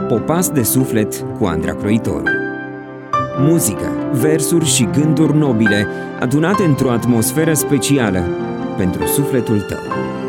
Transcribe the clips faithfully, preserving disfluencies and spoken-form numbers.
Popas de suflet cu Andra Croitoru. Muzică, versuri și gânduri nobile adunate într-o atmosferă specială pentru sufletul tău.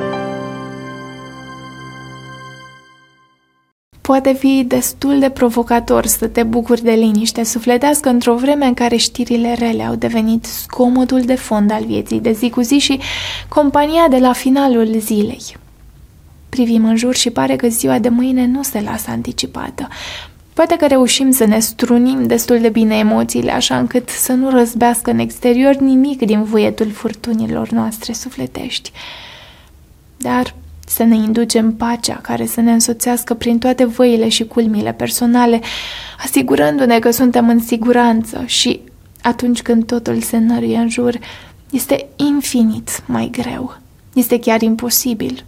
Poate fi destul de provocator să te bucuri de liniște sufletească într-o vreme în care știrile rele au devenit zgomotul de fond al vieții de zi cu zi și compania de la finalul zilei. Privim în jur și pare că ziua de mâine nu se lasă anticipată. Poate că reușim să ne strunim destul de bine emoțiile, așa încât să nu răzbească în exterior nimic din vuietul furtunilor noastre sufletești. Dar să ne inducem pacea care să ne însoțească prin toate văile și culmile personale, asigurându-ne că suntem în siguranță și, atunci când totul se năruie în jur, este infinit mai greu. Este chiar imposibil.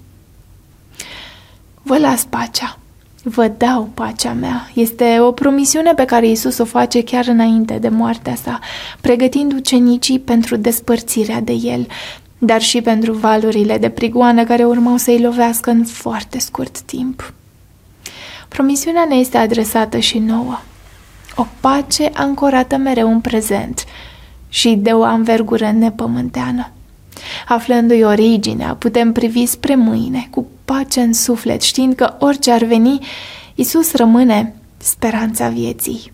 Vă las pacea. Vă dau pacea mea. Este o promisiune pe care Iisus o face chiar înainte de moartea sa, pregătind ucenicii pentru despărțirea de el, dar și pentru valurile de prigoană care urmau să-i lovească în foarte scurt timp. Promisiunea ne este adresată și nouă. O pace ancorată mereu în prezent și de o anvergură nepământeană. Aflându-i originea, putem privi spre mâine, cu pace în suflet, știind că orice ar veni, Iisus rămâne speranța vieții.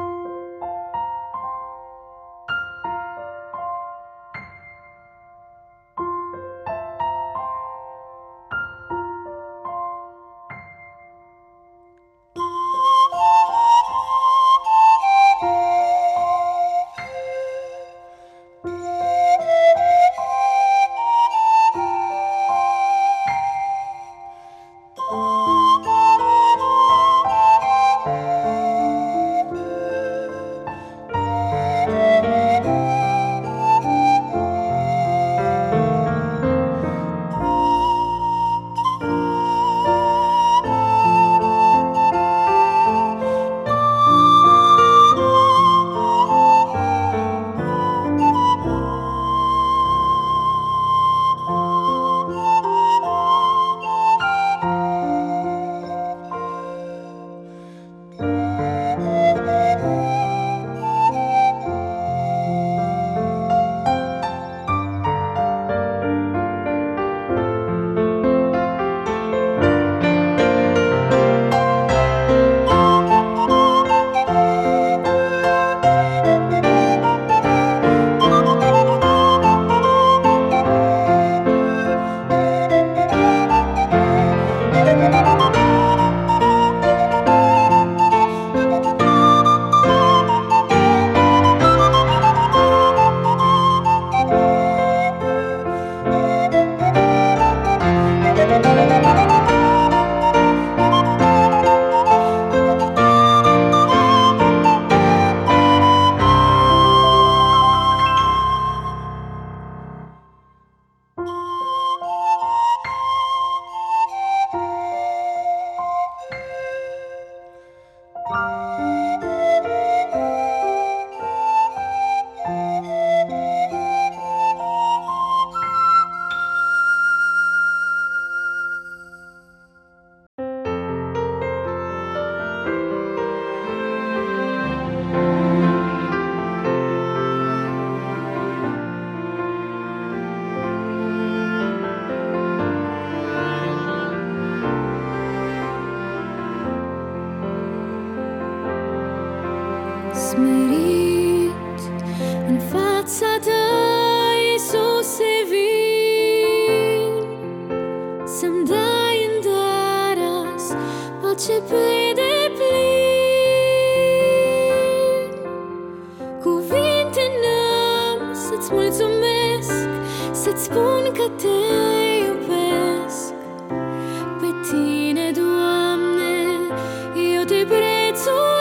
Smerit în fața ta, Iisuse, vin să-mi dai în dar azi pace pe deplin. Cuvinte n-am să-ți mulțumesc, să-ți spun că te iubesc. Pe tine, Doamne, eu te prețuiesc.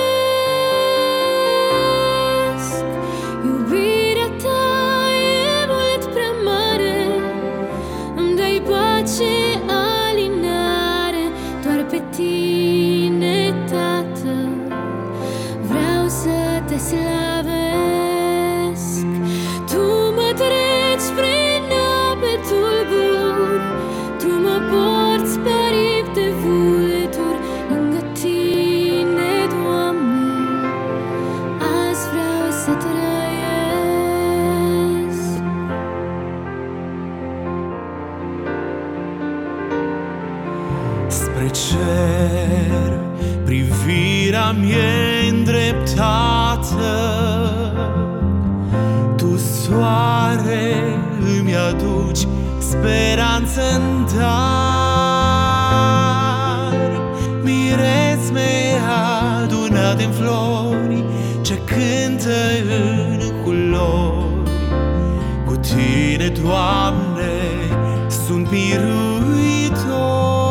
Slavesc, tu mă treci prin ape tulburi, tu mă porți pe aripi de vulturi, lângă tine Iubirea mie îndreptată, Tu, soare, îmi aduci speranță în dar. Miresme adunate în flori ce cântă în culori, cu Tine, Doamne, sunt miruitor.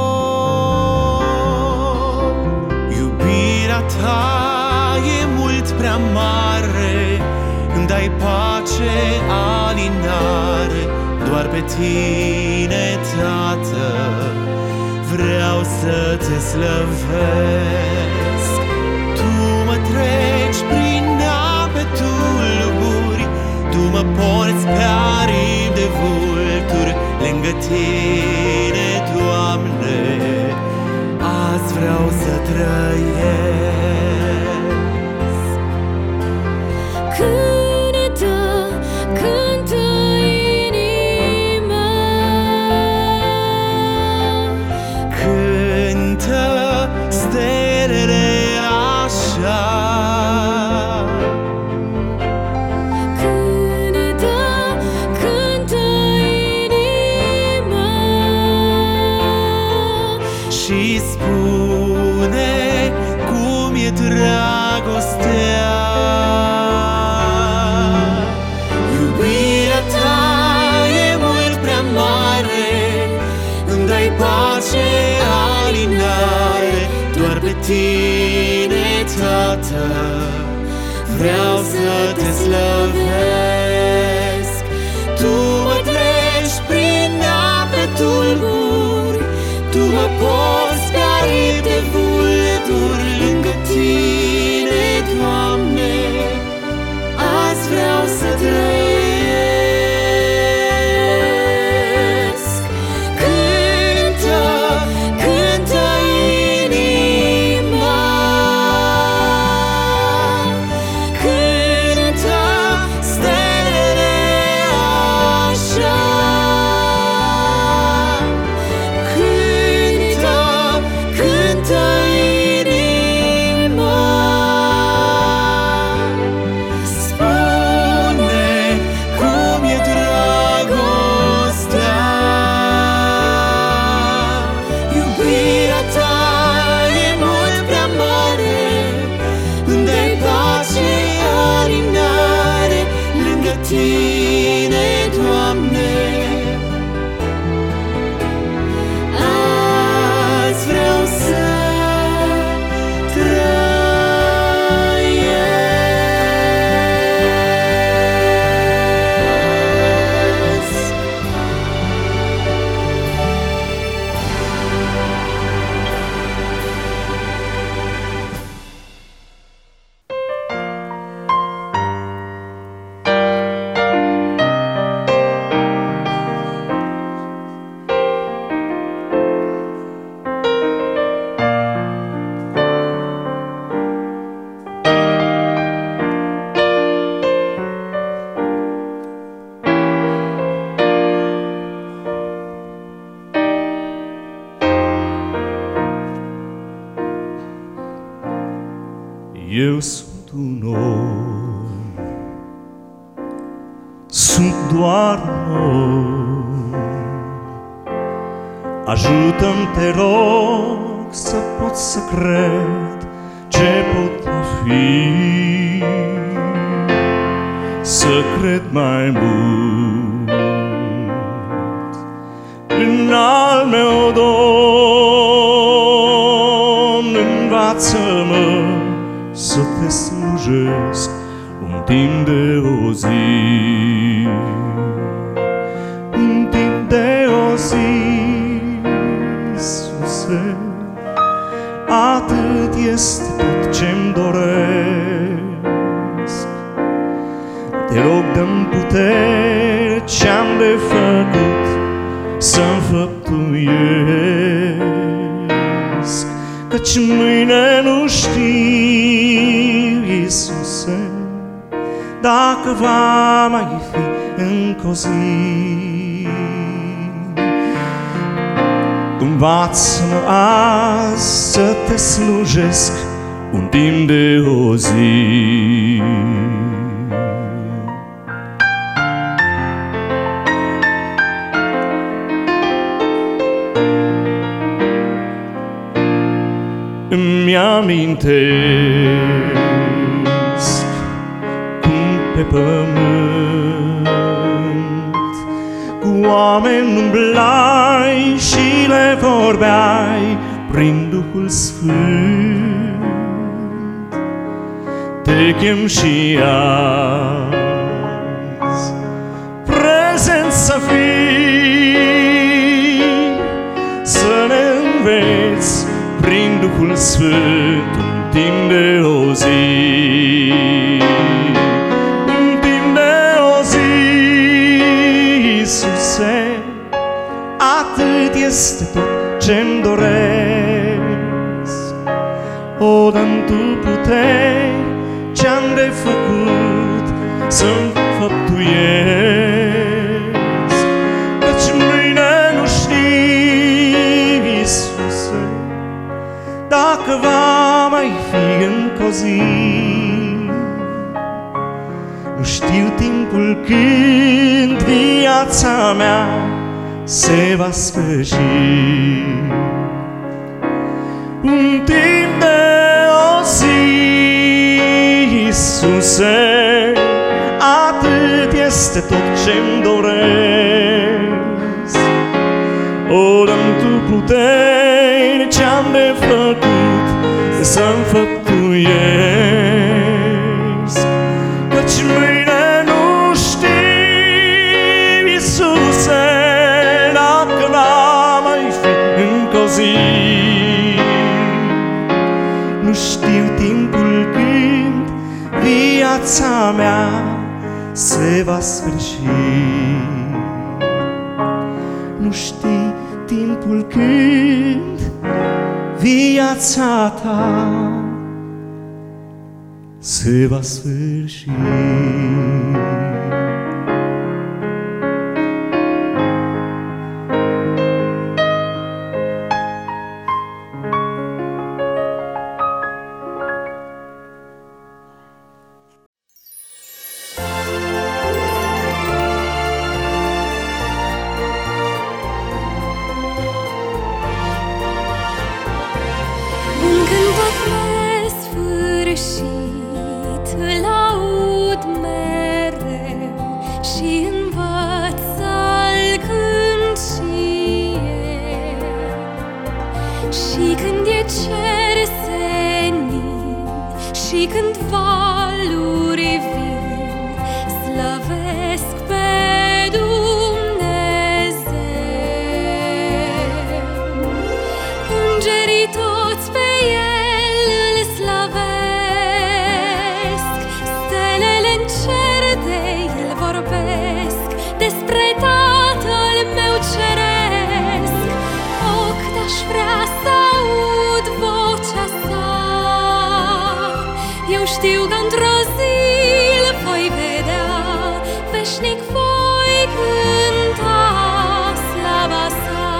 Iubirea Ta e mult prea mare, îmi dai pace, alinare. Doar pe Tine, Tată, vreau să Te slăvesc. Tu mă treci prin ape tulburi, Tu mă porți pe aripi de vulturi. Lângă Tine, Doamne, azi vreau să trăiesc. Cântă, cântă inima, Cântă stelele așa, cântă, cântă inima, și spune cum e dragostea. Iubirea Ta e mult prea mare, îmi dai pace, alinare. Doar pe Tine, Tată, vreau să Te slăvesc. Tu mă treci prin ape tulburi, Tu mă porți pe aripi de vulturi. Lângă Tine, Doamne, azi vreau să trăiesc. Cântă, cântă inima, cântă stelele așa, cântă, cântă inima, spune cum e dragostea. Iubirea Ta e mult prea mare, îmi dai pace, alinare. Lângă Tine, Doamne, azi vreau să trăiesc. Eu sunt un om, sunt doar un om. Ajută-mi, te rog, să pot să cred ce pot fi, să cred mai mult în al meu Domn. Învață-mă să Te slujesc un timp de o zi, un timp de o zi, Iisuse. Atât este tot ce-mi doresc. Te rog, dă-mi putere ce-am de făcut să-mi făptuiesc, căci mâine nu știu, Iisuse, dacă va mai fi încă o zi. Învață-mă azi să Te slujesc un timp de o zi. Îmi amintesc cum pe pământ cu oameni umblai și le vorbeai prin Duhul Sfânt. Te chem și azi prezent să fii, să ne înveți prin Duhul Sfânt un timp de o zi. Un timp de o zi, Iisuse, atât este tot ce-mi doresc. O, dă-mi Tu puteri, ce-am de făcut să-mi făptuiesc, căci mâine nu știu, Iisuse, dacă va mai fi încă o zi. Nu știu timpul când viața mea se va sfârși. Un timp de o zi, Iisuse, atât este tot ce-mi doresc. O, dă-mi Tu puteri, ce-am de făcut să-mi făptuiesc, căci mâine nu știu, Iisuse, dacă n-a mai fi încă o zi. Nu știu timpul când viața mea se va sfârși. Nu știi timpul când viața ta se va sfârși. Știu că într-o zi îl voi vedea, veșnic voi cânta slava sa.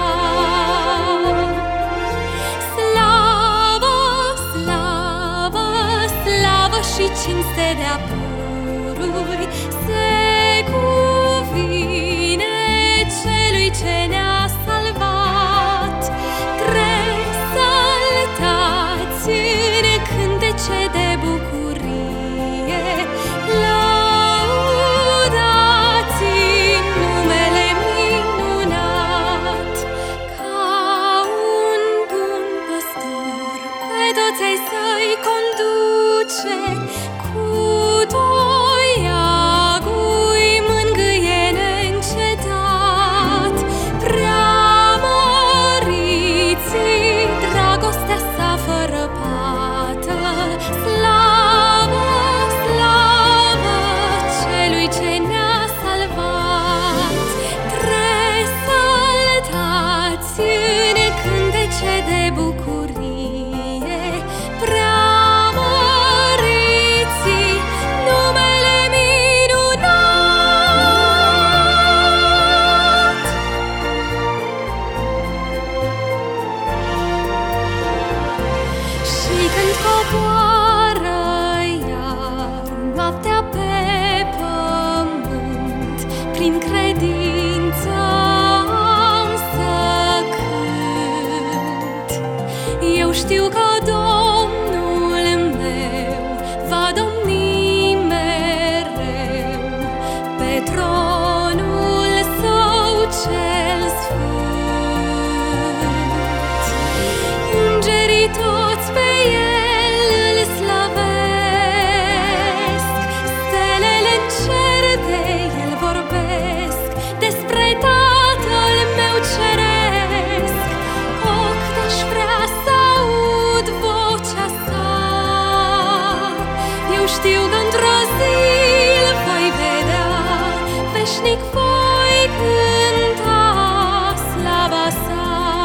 Slavă, slavă, slavă și cinste de-a pururi se cuvine celui ce ne-a salvat. Trei saltați în cântece de bucurie, de bucurie, preamăriți știu că într-o zi îl voi vedea, veșnic voi cânta slava sa.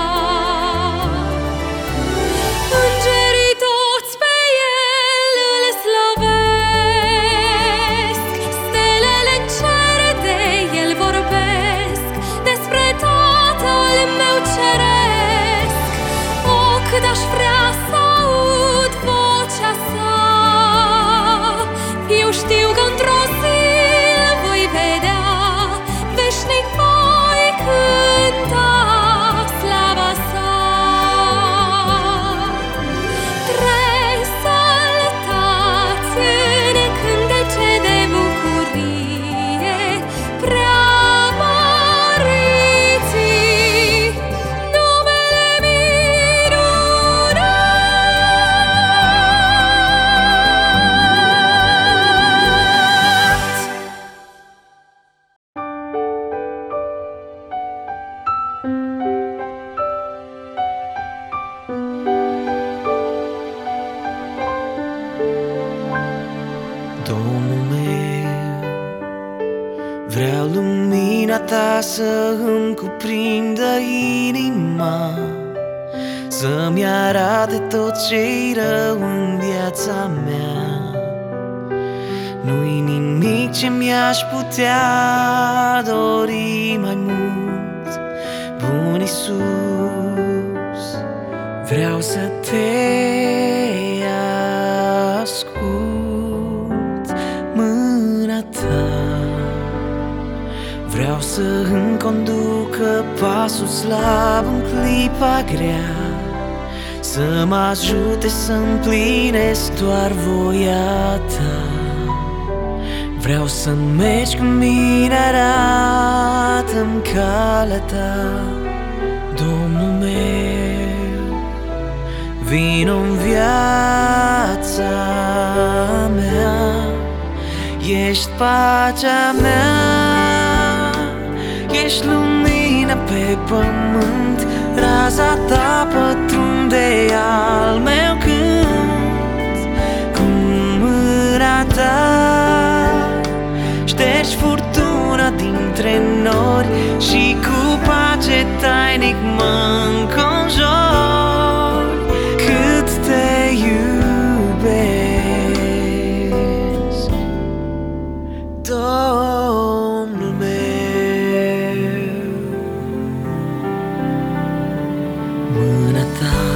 Îngerii toți pe el îl slăvesc, stelele în cer de el vorbesc, despre Tatăl meu ceresc. O, cât aș vrea să aud vocea sa. Eu știu că într-o zi îl voi vedea, veșnic voi cânta slava sa. Tresaltați în cântece de bucurie, preamăriți numele minunat. Domnul meu, vreau lumina ta să îmi cuprindă inima, să-mi arate tot ce-i rău în viața mea. Nu-i nimic ce mi-aș putea dori mai mult, bun Iisus, vreau să te ascult, mâna ta vreau să îmi conducă pasul slab în clipa grea, să mă ajute să împlinesc doar voia ta. Vreau să mergi cu mine, arată-mi calea ta, Domnul meu. Vino-n viața mea, ești pacea mea, ești lumină pe pământ, raza ta pătrunde al meu cânt. Cu mâna ta ștergi furtuna dintre nori și cu pace tainic mă înconjori. Cât te iubesc, Domnul meu. Mâna ta,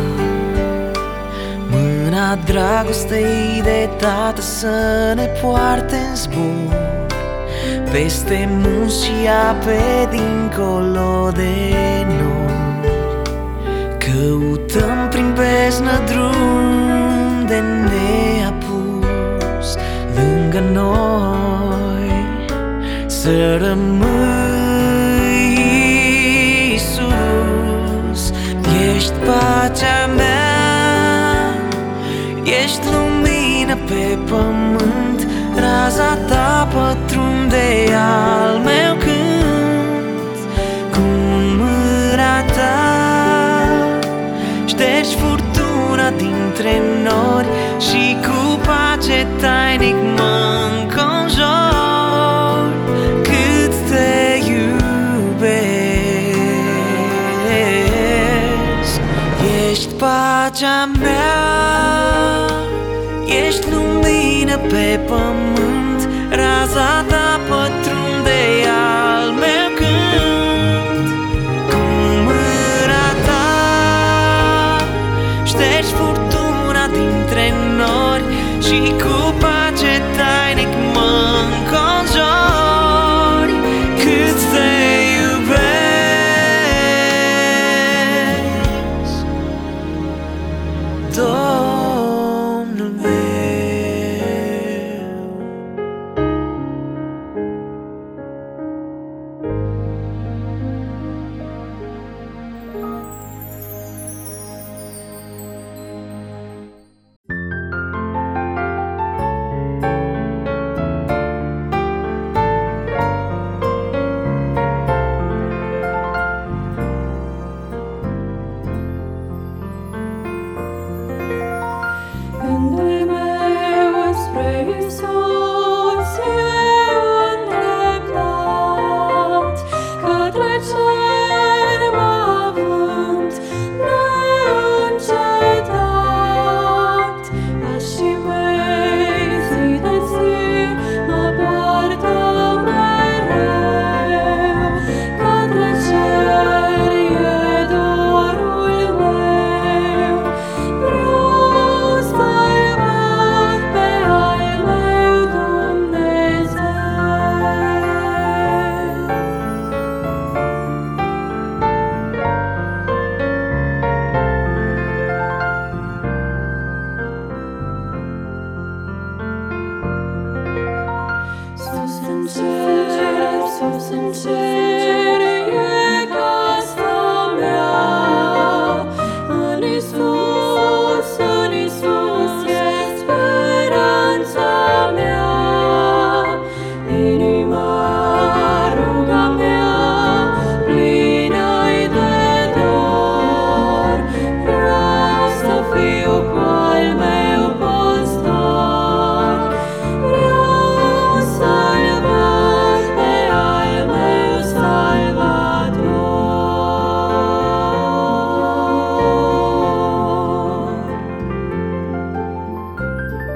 mâna dragostei de tată să ne poarte în zbor peste munți și ape dincolo de nori. Căutăm prin beznă drum de neapus lângă noi, să rămâi, Iisus. Ești pacea mea, ești lumină pe pământ, raza ta pătrunde al meu cânt. Cu mâna ta ștergi furtuna dintre nori și cu pace tainic mă înconjori. Cât te iubesc, ești pacea mea, ești lumină pe pământ, raza ta pătrunde al meu cânt. Cu mâna ta ștergi furtuna dintre nori și cu pace tainic mă înconjori. Cât te iubesc,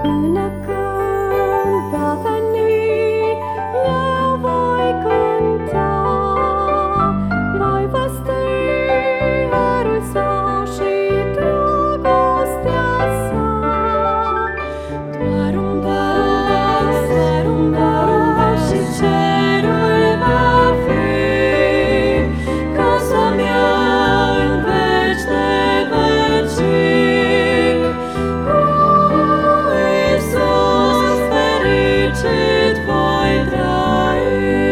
Până când va veni, eu voi cânta, voi vesti harul său și dragostea sa. Doar un pas, doar un pas și cerul va fi casa mea în veci de vecii. Cu Iisus fericit voi trăi.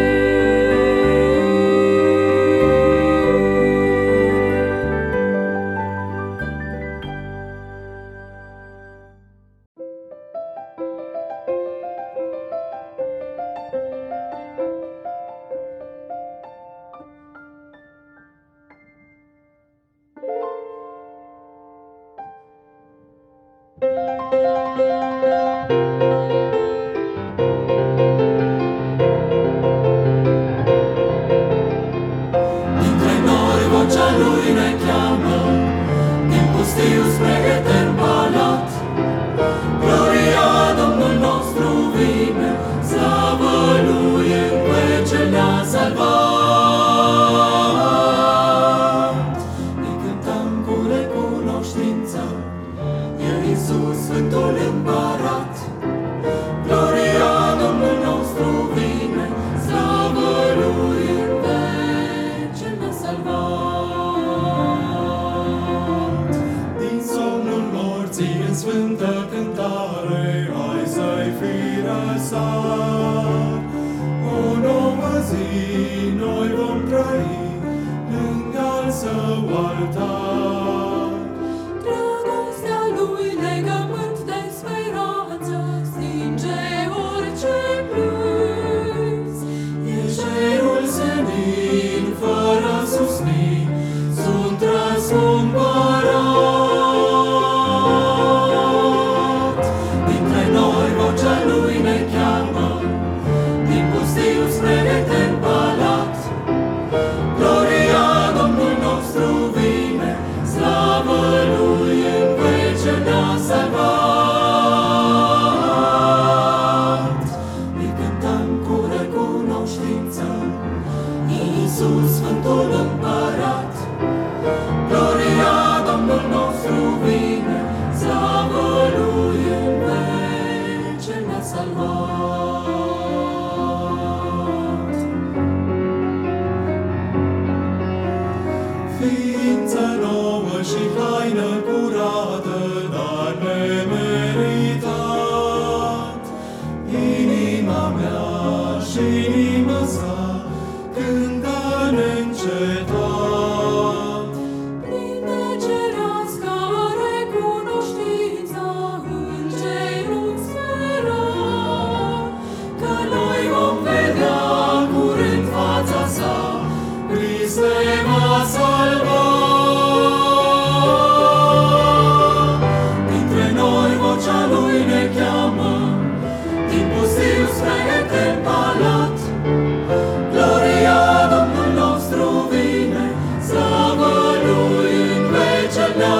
Dintre noi vocea lui ne cheamă, din pustiu spre etern palat. Gloria Domnul nostru vine, slavă lui în vece ne-a salvat. Îi cântăm cu recunoștință, e Iisus Sfântul Împărat. Gloria Domnul nostru vine, slavă lui în vece ne-a salvat. Din somnul morții în sfântă cântare, hai să-i fi răsar. O nouă zi noi vom trăi lângă al său altar. Dragostea lui legământ de speranță stinge orice plâns. E cerul senin, fără susmin, sunt răscumpărat. Dintre noi vocea lui ne cheamă, din pustiu spre etern palat. Gloria Domnul nostru vine, slavă lui în vece ne-a salvat. Îi cântăm cu recunoștință, Iisus Sfântul Împărat. Gloria Domnul nostru vine, slavă lui în vece ne-a salvat. Ființă nouă și haină curată, dar nemeritat. Inima mea și inima sa cântă neîncetat. Plin de cerească recunoștință, îngerul spera Că noi vom vedea curând fața sa, Hristos ne va salva. Dintre noi vocea lui ne cheamă, din pustiu spre etern palat. Gloria Domnul nostru vine, slavă lui în vece ne-a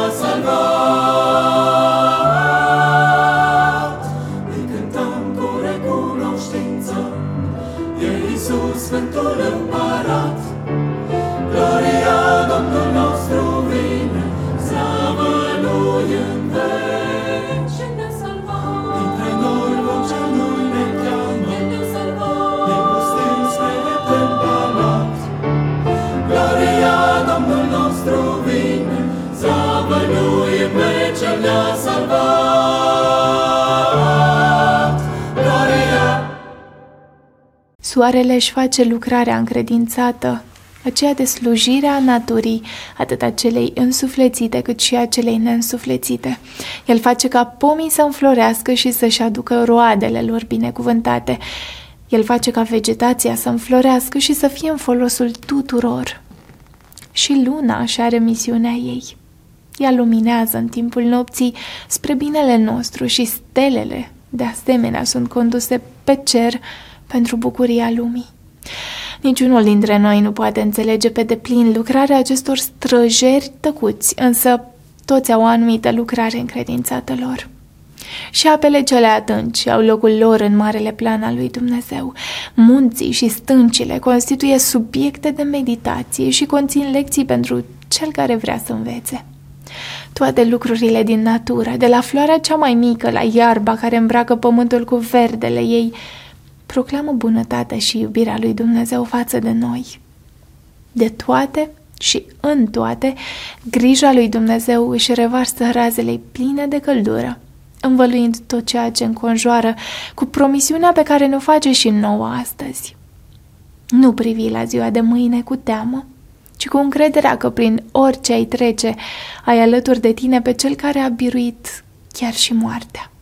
salvat. Îi cântăm cu recunoștință, e Iisus Sfântul Împărat. Gloria Domnul nostru vine, slavă lui în vece ne-a salvat. Dintre noi vocea lui ne cheamă, Ne-a salvat. din pustiu spre etern palat. Gloria Domnul nostru vine, slavă lui în vece ne-a salvat. Gloria. Soarele își face lucrarea încredințată, aceea de slujirea naturii, atât a celei însuflețite cât și a celei neînsuflețite. El face ca pomii să înflorească și să-și aducă roadele lor binecuvântate. El face ca vegetația să înflorească și să fie în folosul tuturor. Și luna își are misiunea ei. Ea luminează în timpul nopții spre binele nostru și stelele, de asemenea, sunt conduse pe cer pentru bucuria lumii. Niciunul dintre noi nu poate înțelege pe deplin lucrarea acestor străjeri tăcuți, însă toți au o anumită lucrare încredințată lor. Și apele cele adânci au locul lor în marele plan al lui Dumnezeu. Munții și stâncile constituie subiecte de meditație și conțin lecții pentru cel care vrea să învețe. Toate lucrurile din natură, de la floarea cea mai mică la iarba care îmbracă pământul cu verdele ei, proclamă bunătatea și iubirea lui Dumnezeu față de noi. De toate și în toate, grija lui Dumnezeu își revarsă razele pline de căldură, învăluind tot ceea ce înconjoară cu promisiunea pe care ne-o face și nouă astăzi. Nu privi la ziua de mâine cu teamă, ci cu încrederea că prin orice ai trece, ai alături de tine pe cel care a biruit chiar și moartea.